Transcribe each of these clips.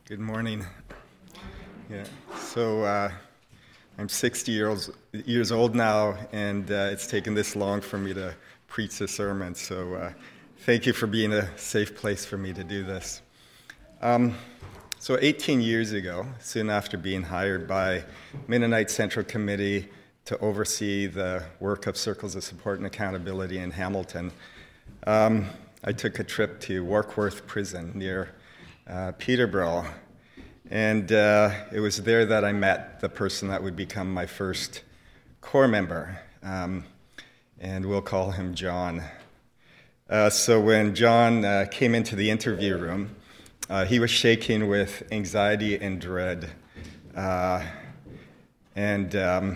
Good morning. Yeah. So I'm 60 years old now, and it's taken this long for me to preach a sermon. So thank you for being a safe place for me to do this. So 18 years ago, soon after being hired by Mennonite Central Committee to oversee the work of Circles of Support and Accountability in Hamilton, I took a trip to Warkworth Prison near Peterborough, and it was there that I met the person that would become my first corps member, and we'll call him John. So when John came into the interview room, he was shaking with anxiety and dread, and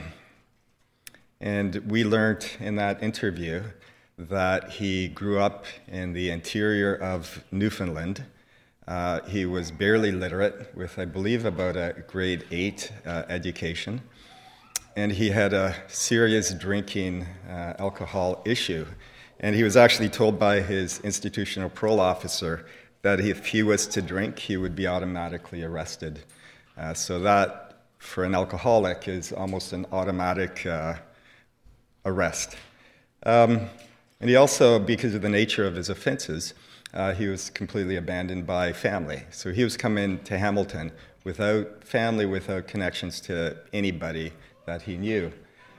we learned in that interview that he grew up in the interior of Newfoundland. He was barely literate, with, I believe, about a grade 8 education. And he had a serious drinking alcohol issue. And he was actually told by his institutional parole officer that if he was to drink, he would be automatically arrested. So that, for an alcoholic, is almost an automatic arrest. And he also, because of the nature of his offenses, he was completely abandoned by family. So he was coming to Hamilton without family, without connections to anybody that he knew.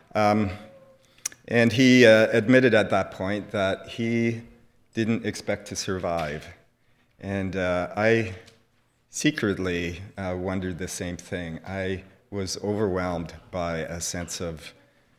And he admitted at that point that he didn't expect to survive. And I secretly wondered the same thing. I was overwhelmed by a sense of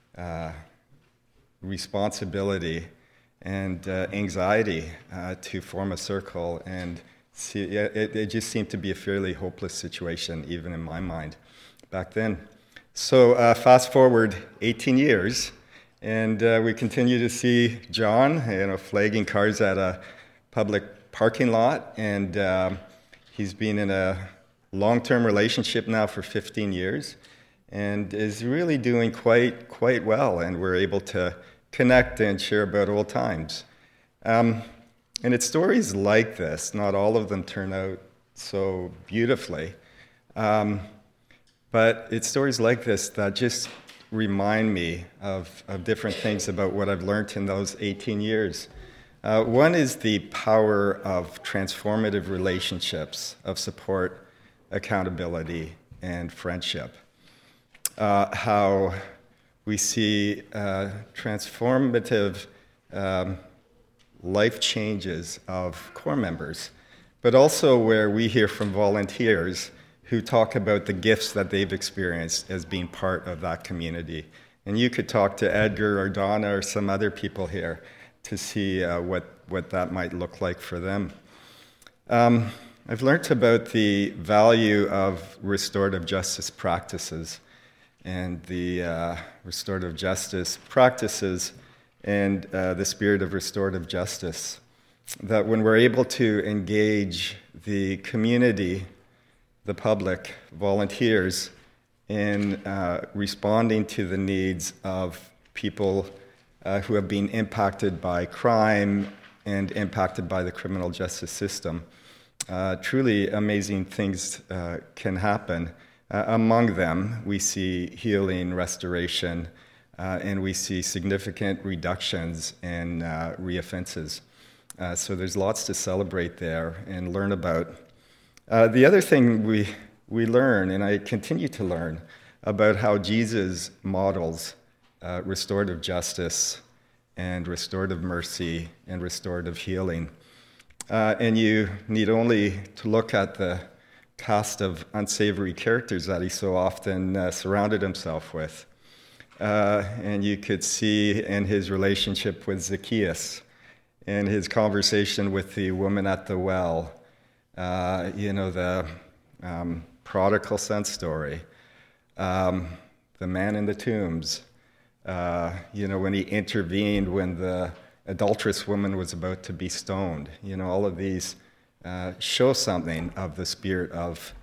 responsibility and anxiety to form a circle, and see, it just seemed to be a fairly hopeless situation, even in my mind, back then. So fast forward 18 years, and we continue to see John, flagging cars at a public parking lot, and he's been in a long-term relationship now for 15 years, and is really doing quite well, and we're able to connect and share about old times. And it's stories like this, not all of them turn out so beautifully, but it's stories like this that just remind me of different things about what I've learned in those 18 years. One is the power of transformative relationships, of support, accountability, and friendship. How we see transformative life changes of corps members, but also where we hear from volunteers who talk about the gifts that they've experienced as being part of that community. And you could talk to Edgar or Donna or some other people here to see what that might look like for them. I've learned about the value of restorative justice practices and the restorative justice practices and the spirit of restorative justice. That when we're able to engage the community, the public, volunteers, in responding to the needs of people who have been impacted by crime and impacted by the criminal justice system, truly amazing things can happen. Among them, we see healing, restoration, and we see significant reductions in reoffenses. So there's lots to celebrate there and learn about. The other thing we learn, and I continue to learn, about how Jesus models restorative justice and restorative mercy and restorative healing. And you need only to look at the cast of unsavory characters that he so often surrounded himself with. And you could see in his relationship with Zacchaeus, in his conversation with the woman at the well, the prodigal son story, the man in the tombs, when he intervened when the adulterous woman was about to be stoned. All of these show something of the spirit of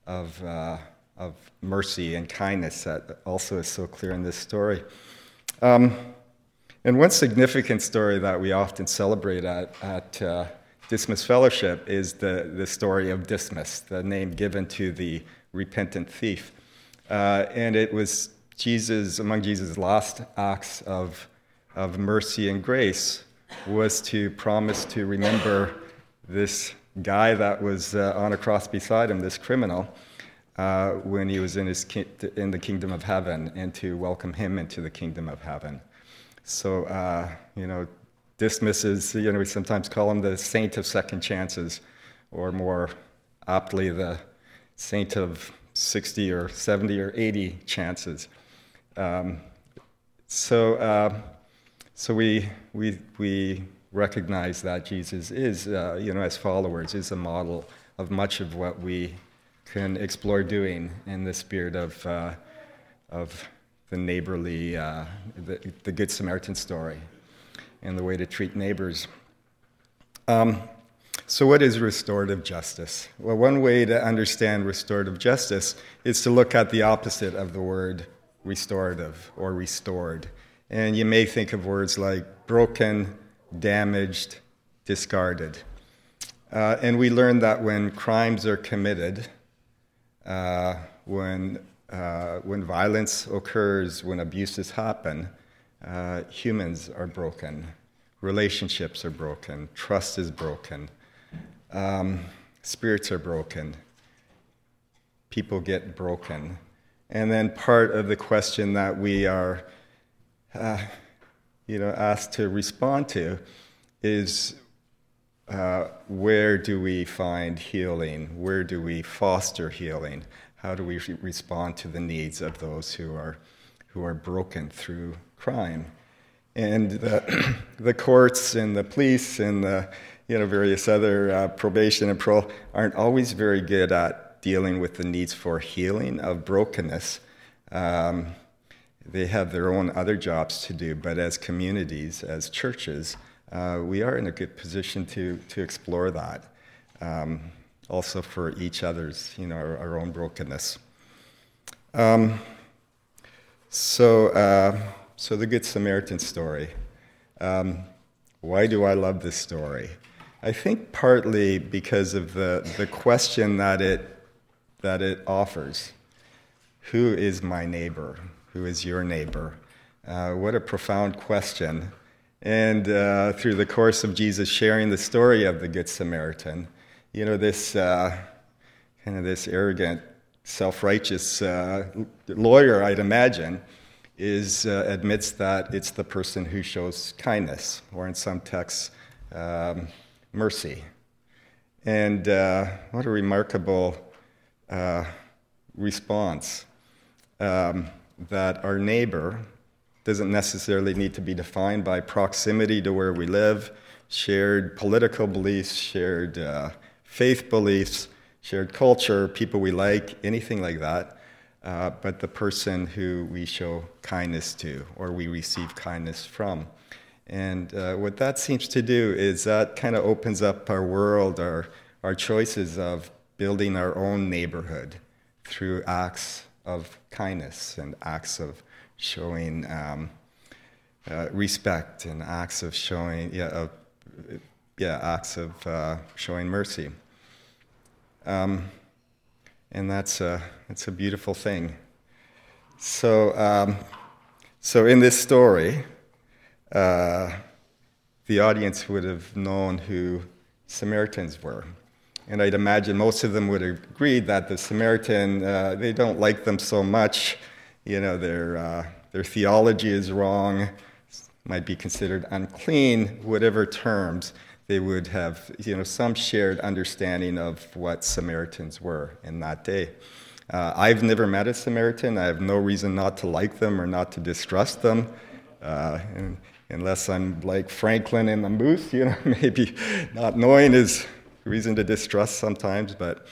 mercy and kindness that also is so clear in this story. And one significant story that we often celebrate at Dismas Fellowship is the story of Dismas, the name given to the repentant thief. And it was among Jesus' last acts of mercy and grace was to promise to remember this guy that was on a cross beside him, this criminal, when he was in the kingdom of heaven, and to welcome him into the kingdom of heaven. So, Dismas is, we sometimes call him the saint of second chances, or more aptly, the saint of 60 or 70 or 80 chances. So we recognize that Jesus is, as followers, is a model of much of what we can explore doing in the spirit of the neighborly, the Good Samaritan story, and the way to treat neighbors. So what is restorative justice? Well, one way to understand restorative justice is to look at the opposite of the word restorative or restored. And you may think of words like broken, damaged, discarded. And we learn that when crimes are committed, when violence occurs, when abuses happen, humans are broken, relationships are broken, trust is broken, spirits are broken, people get broken. And then part of the question that we are asked to respond to is where do we find healing? Where do we foster healing? How do we respond to the needs of those who are broken through crime? And the courts and the police and the various other probation and parole aren't always very good at dealing with the needs for healing of brokenness. They have their own other jobs to do, but as communities, as churches, we are in a good position to explore that. Also for each other's, our own brokenness. So the Good Samaritan story. Why do I love this story? I think partly because of the question that it offers. Who is my neighbor? Who is your neighbor? What a profound question. And through the course of Jesus sharing the story of the Good Samaritan, this this arrogant, self-righteous lawyer, I'd imagine, admits that it's the person who shows kindness, or in some texts, mercy. And what a remarkable response that our neighbor doesn't necessarily need to be defined by proximity to where we live, shared political beliefs, shared faith beliefs, shared culture, people we like, anything like that, but the person who we show kindness to or we receive kindness from. And what that seems to do is that kind of opens up our world, our choices of building our own neighborhood through acts of kindness and acts of showing respect and acts of showing showing mercy. And that's a beautiful thing. So in this story, the audience would have known who Samaritans were. And I'd imagine most of them would agree that the Samaritan, they don't like them so much. Their theology is wrong, might be considered unclean, whatever terms. They would have, some shared understanding of what Samaritans were in that day. I've never met a Samaritan. I have no reason not to like them or not to distrust them. Unless I'm like Franklin in the Moose, maybe not knowing is reason to distrust sometimes. But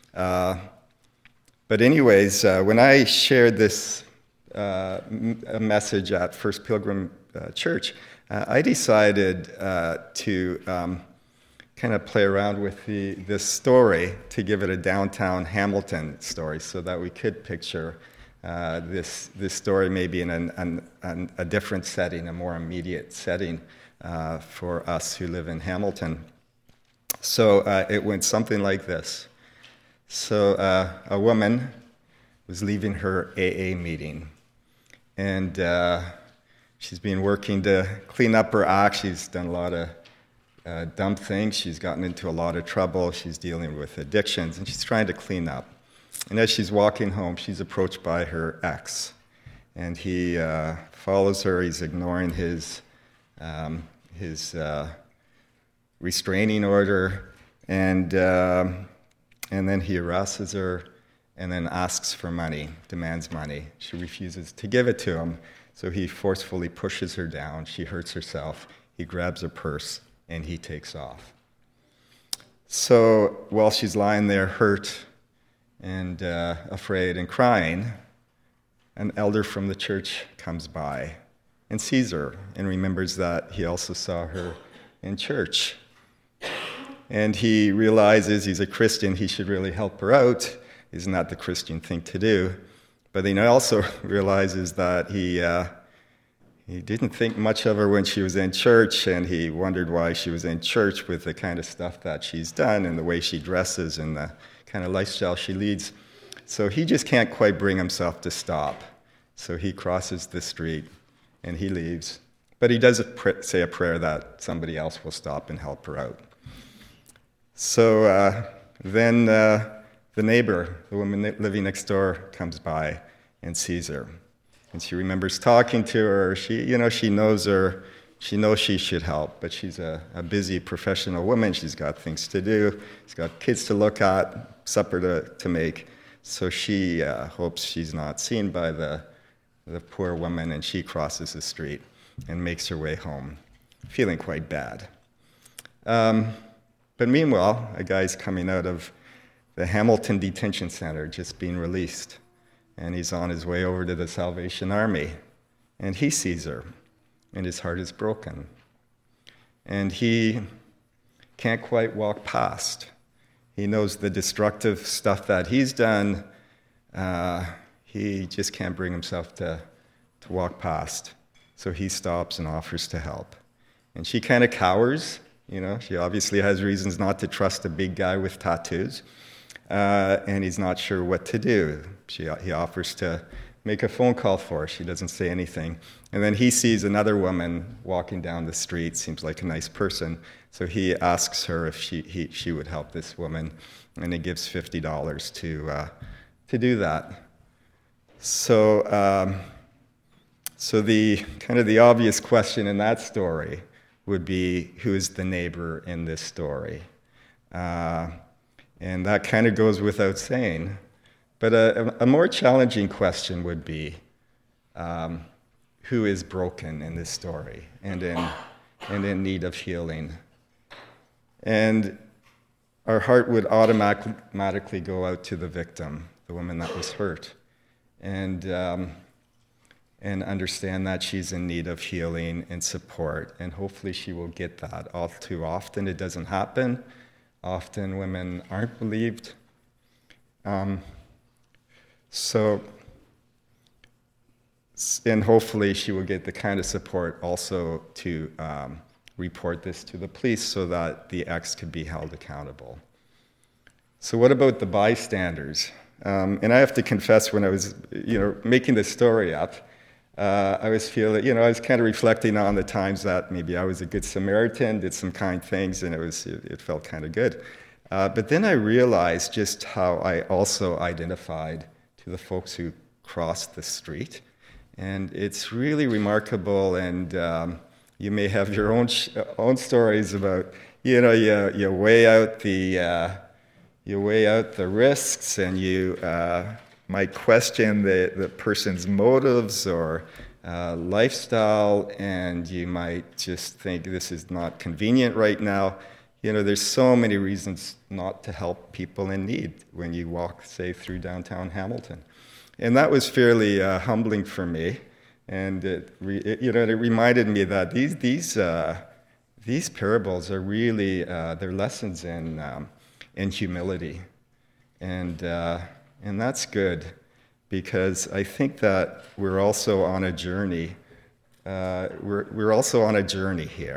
anyways, when I shared this message at First Pilgrim Church, I decided to kind of play around with this story to give it a downtown Hamilton story, so that we could picture this story maybe in a different setting, a more immediate setting for us who live in Hamilton. So it went something like this. So a woman was leaving her AA meeting, and she's been working to clean up her act. She's done a lot of dumb things. She's gotten into a lot of trouble. She's dealing with addictions, and she's trying to clean up. And as she's walking home, she's approached by her ex, and he follows her. He's ignoring his restraining order, and then he harasses her, and then asks for money, demands money. She refuses to give it to him, so he forcefully pushes her down. She hurts herself. He grabs her purse, and he takes off. So while she's lying there hurt and afraid and crying, an elder from the church comes by and sees her and remembers that he also saw her in church. And he realizes he's a Christian, he should really help her out. Isn't that the Christian thing to do? But then he also realizes that he didn't think much of her when she was in church, and he wondered why she was in church with the kind of stuff that she's done and the way she dresses and the kind of lifestyle she leads. So he just can't quite bring himself to stop. So he crosses the street and he leaves. But he does say a prayer that somebody else will stop and help her out. So then the neighbor, the woman living next door, comes by and sees her. And she remembers talking to her. She knows her. She knows she should help, but she's a busy professional woman. She's got things to do. She's got kids to look at, supper to make. So she hopes she's not seen by the poor woman, and she crosses the street and makes her way home, feeling quite bad. But meanwhile, a guy's coming out of the Hamilton Detention Center, just being released, and he's on his way over to the Salvation Army, and he sees her, and his heart is broken. And he can't quite walk past. He knows the destructive stuff that he's done. He just can't bring himself to walk past. So he stops and offers to help. And she kind of cowers. She obviously has reasons not to trust a big guy with tattoos. And he's not sure what to do. He offers to make a phone call for her. She doesn't say anything. And then he sees another woman walking down the street, seems like a nice person. So he asks her if she would help this woman, and he gives $50 to do that. So the kind of the obvious question in that story would be, who is the neighbor in this story? And that kind of goes without saying. But a more challenging question would be, who is broken in this story and in need of healing? And our heart would automatically go out to the victim, the woman that was hurt, and understand that she's in need of healing and support, and hopefully she will get that. All too often it doesn't happen. Often women aren't believed. And hopefully she will get the kind of support also to report this to the police so that the ex could be held accountable. So what about the bystanders? And I have to confess, when I was making this story up, I was feeling, I was kind of reflecting on the times that maybe I was a good Samaritan, did some kind things, and it felt kind of good. But then I realized just how I also identified to the folks who crossed the street. And it's really remarkable, and you may have your own stories about, you weigh out the risks, and you might question the person's motives or lifestyle, and you might just think this is not convenient right now. There's so many reasons not to help people in need when you walk, say, through downtown Hamilton. And that was fairly humbling for me, and it reminded me that these parables are really they're lessons in humility, and that's good, because I think that we're also on a journey. We're also on a journey here,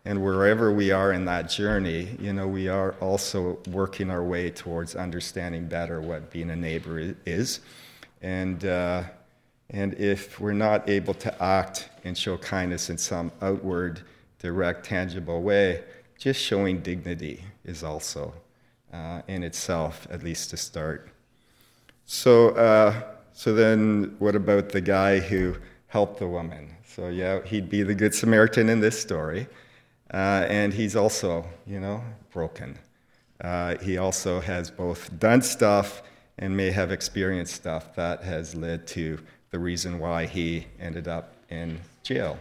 And wherever we are in that journey, we are also working our way towards understanding better what being a neighbor is. And if we're not able to act and show kindness in some outward, direct, tangible way, just showing dignity is also, in itself, at least to start. So then what about the guy who helped the woman? So yeah, he'd be the Good Samaritan in this story. And he's also, broken. He also has both done stuff and may have experienced stuff that has led to the reason why he ended up in jail.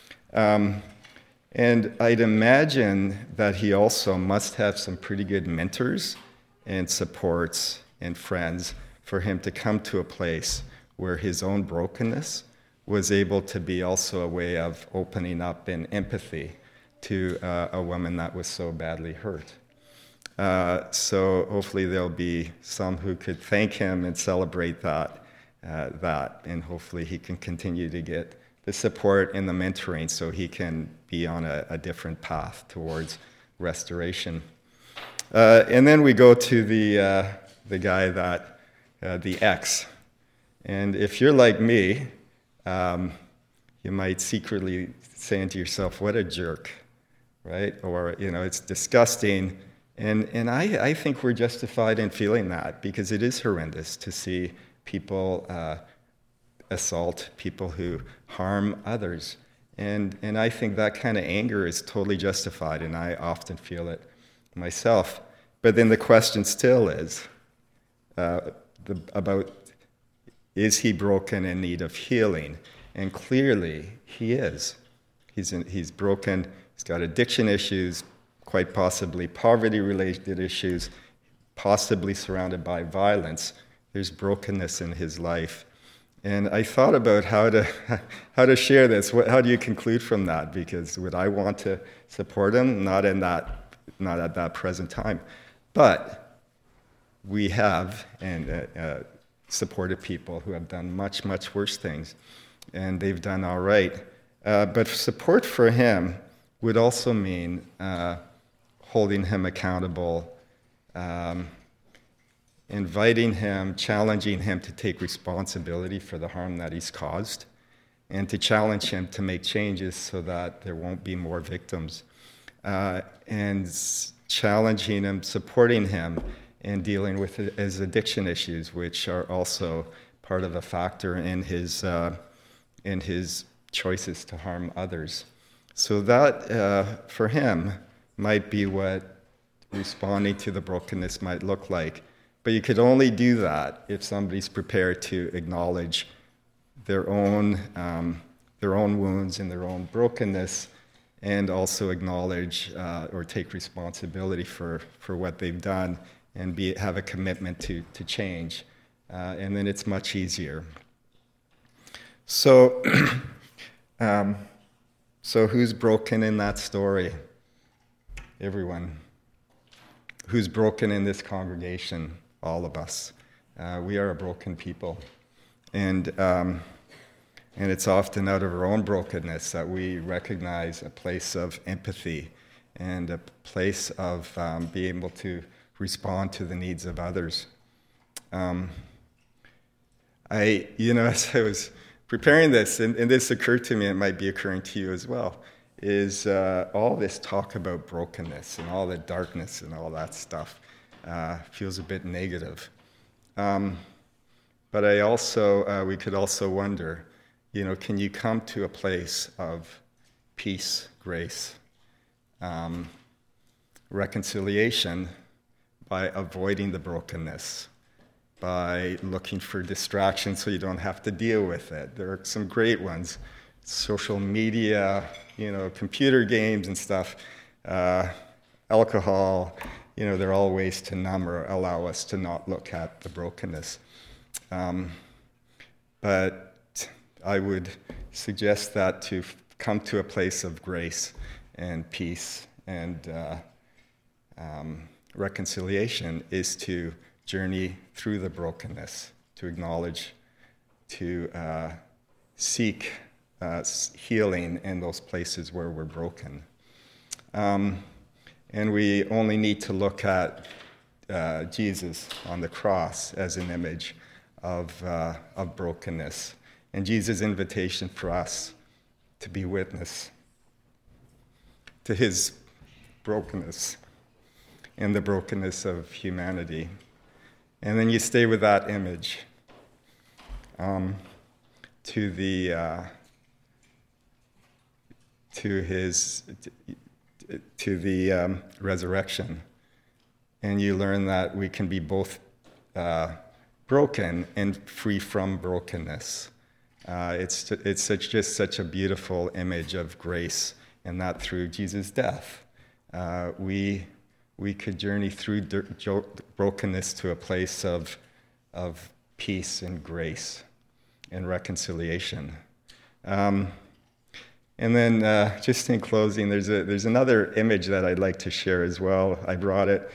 And I'd imagine that he also must have some pretty good mentors and supports and friends for him to come to a place where his own brokenness was able to be also a way of opening up in empathy to a woman that was so badly hurt. So hopefully there'll be some who could thank him and celebrate that, and hopefully he can continue to get the support and the mentoring so he can be on a different path towards restoration. And then we go to the guy that, the ex. And if you're like me, you might secretly saying to yourself, what a jerk, right? Or, it's disgusting. And I think we're justified in feeling that because it is horrendous to see people assault people who harm others. And I think that kind of anger is totally justified, and I often feel it myself. But then the question still is about, is he broken in need of healing? And clearly he is. He's broken, he's got addiction issues, quite possibly poverty-related issues, possibly surrounded by violence. There's brokenness in his life. And I thought about how to share this. How do you conclude from that? Because would I want to support him? Not at that present time. But we have supported people who have done much, much worse things, and they've done all right. But support for him would also mean holding him accountable, inviting him, challenging him to take responsibility for the harm that he's caused, and to challenge him to make changes so that there won't be more victims, and challenging him, supporting him in dealing with his addiction issues, which are also part of a factor in his choices to harm others. So that, for him, might be what responding to the brokenness might look like. But you could only do that if somebody's prepared to acknowledge their own wounds and their own brokenness, and also acknowledge or take responsibility for what they've done, and have a commitment to change. And then it's much easier. So, so who's broken in that story? Everyone. Who's broken in this congregation? All of us. We are a broken people. And it's often out of our own brokenness that we recognize a place of empathy and a place of being able to respond to the needs of others. As I was preparing this, and this occurred to me, it might be occurring to you as well, is all this talk about brokenness and all the darkness and all that stuff feels a bit negative. But we could also wonder, can you come to a place of peace, grace, reconciliation by avoiding the brokenness, by looking for distractions so you don't have to deal with it? There are some great ones. Social media, computer games and stuff, alcohol, they're all ways to numb or allow us to not look at the brokenness. But I would suggest that to come to a place of grace and peace and reconciliation is to journey through the brokenness, to acknowledge, to seek healing in those places where we're broken. And we only need to look at Jesus on the cross as an image of brokenness. And Jesus' invitation for us to be witness to his brokenness and the brokenness of humanity. And then you stay with that image to the resurrection, and you learn that we can be both broken and free from brokenness. It's just such a beautiful image of grace, and that through Jesus' death, we could journey through brokenness to a place of peace and grace and reconciliation. And then, just in closing, there's another image that I'd like to share as well. I brought it.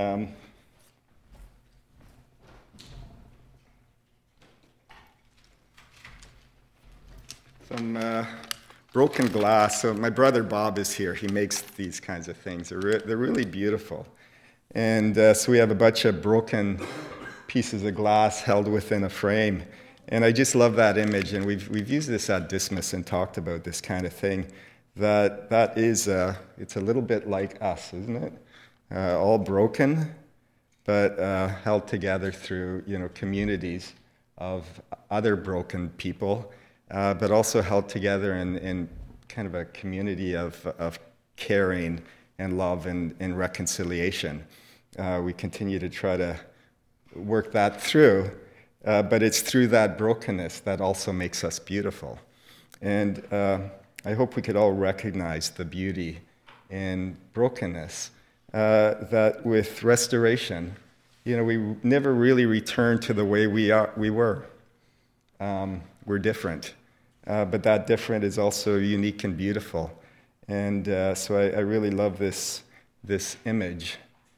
Some broken glass. So my brother Bob is here. He makes these kinds of things. They're really beautiful. And so we have a bunch of broken pieces of glass held within a frame. And I just love that image, and we've used this at Dismas and talked about this kind of thing. That is, it's a little bit like us, isn't it? All broken, but held together through communities of other broken people, but also held together in kind of a community of caring and love and reconciliation. We continue to try to work that through. But it's through that brokenness that also makes us beautiful. And I hope we could all recognize the beauty in brokenness, that with restoration, we never really return to the way we were. We're different. But that different is also unique and beautiful. And so I really love this image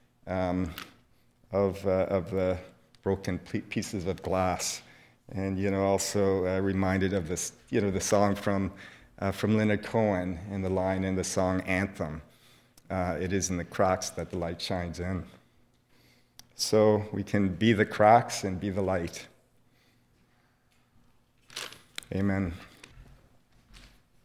of the broken pieces of glass, and also reminded of this, the song from Leonard Cohen, and the line in the song Anthem. It is in the cracks that the light shines in. So we can be the cracks and be the light. Amen.